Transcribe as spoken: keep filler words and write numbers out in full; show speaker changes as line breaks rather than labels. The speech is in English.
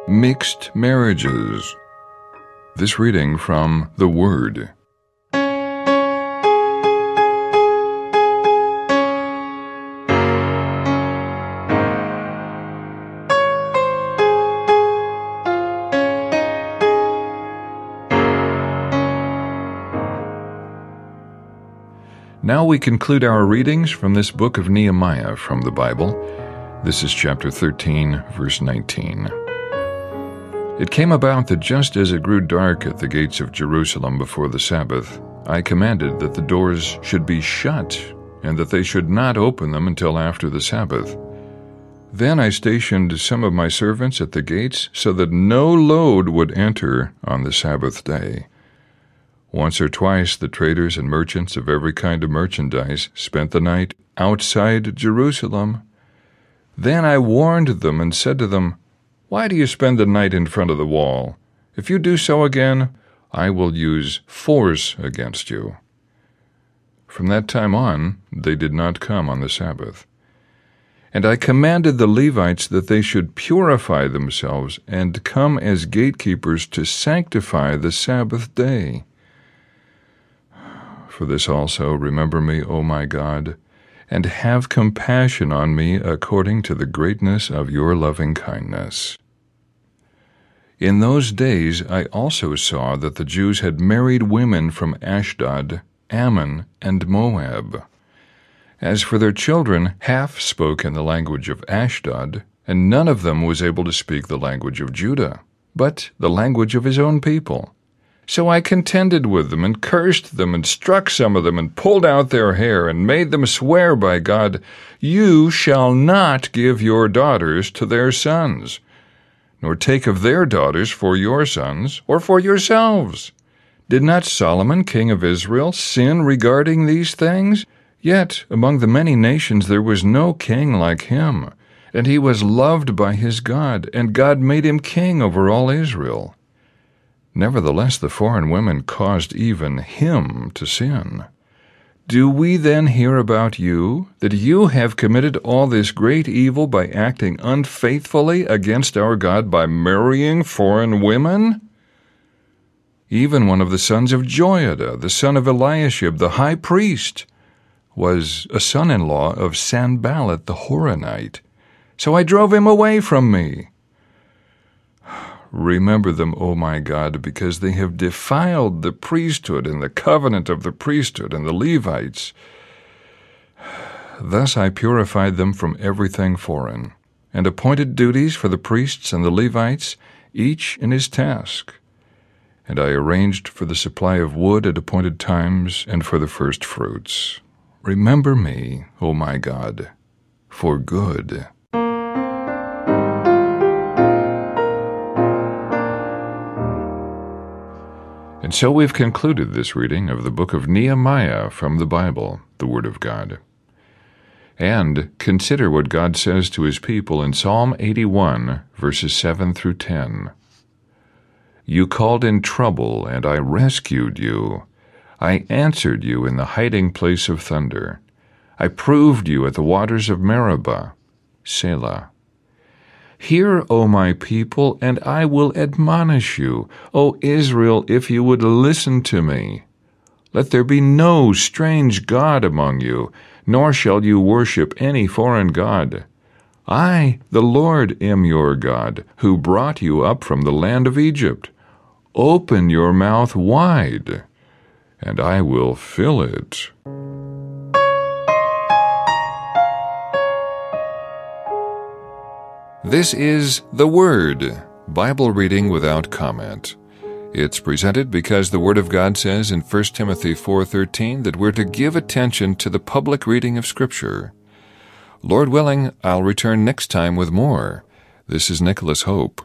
mixed marriages. This reading from the Word. Now we conclude our readings from this book of Nehemiah from the Bible. This is chapter thirteen, verse nineteen. It came about that just as it grew dark at the gates of Jerusalem before the Sabbath, I commanded that the doors should be shut, and that they should not open them until after the Sabbath. Then I stationed some of my servants at the gates, so that no load would enter on the Sabbath day. Once or twice the traders and merchants of every kind of merchandise spent the night outside Jerusalem. Then I warned them and said to them, "Why do you spend the night in front of the wall? If you do so again, I will use force against you." From that time on, they did not come on the Sabbath. And I commanded the Levites that they should purify themselves and come as gatekeepers to sanctify the Sabbath day. For this also remember me, O my God, and have compassion on me according to the greatness of your loving kindness. In those days I also saw that the Jews had married women from Ashdod, Ammon, and Moab. As for their children, half spoke in the language of Ashdod, and none of them was able to speak the language of Judah, but the language of his own people. So I contended with them, and cursed them, and struck some of them, and pulled out their hair, and made them swear by God, "You shall not give your daughters to their sons, nor take of their daughters for your sons, or for yourselves. Did not Solomon, king of Israel, sin regarding these things? Yet among the many nations there was no king like him, and he was loved by his God, and God made him king over all Israel. Nevertheless, the foreign women caused even him to sin. Do we then hear about you, that you have committed all this great evil by acting unfaithfully against our God by marrying foreign women? Even one of the sons of Joiada, the son of Eliashib, the high priest, was a son-in-law of Sanballat the Horonite. So I drove him away from me. Remember them, O my God, because they have defiled the priesthood and the covenant of the priesthood and the Levites. Thus I purified them from everything foreign, and appointed duties for the priests and the Levites, each in his task. And I arranged for the supply of wood at appointed times and for the first fruits. Remember me, O my God, for good. And so we've concluded this reading of the book of Nehemiah from the Bible, the Word of God. And consider what God says to his people in Psalm eighty-one, verses seven through ten. You called in trouble, and I rescued you. I answered you in the hiding place of thunder. I proved you at the waters of Meribah. Selah. Hear, O my people, and I will admonish you, O Israel, if you would listen to me. Let there be no strange god among you, nor shall you worship any foreign god. I, the Lord, am your God, who brought you up from the land of Egypt. Open your mouth wide, and I will fill it. This is The Word, Bible reading without comment. It's presented because the Word of God says in First Timothy four thirteen that we're to give attention to the public reading of Scripture. Lord willing, I'll return next time with more. This is Nicholas Hope.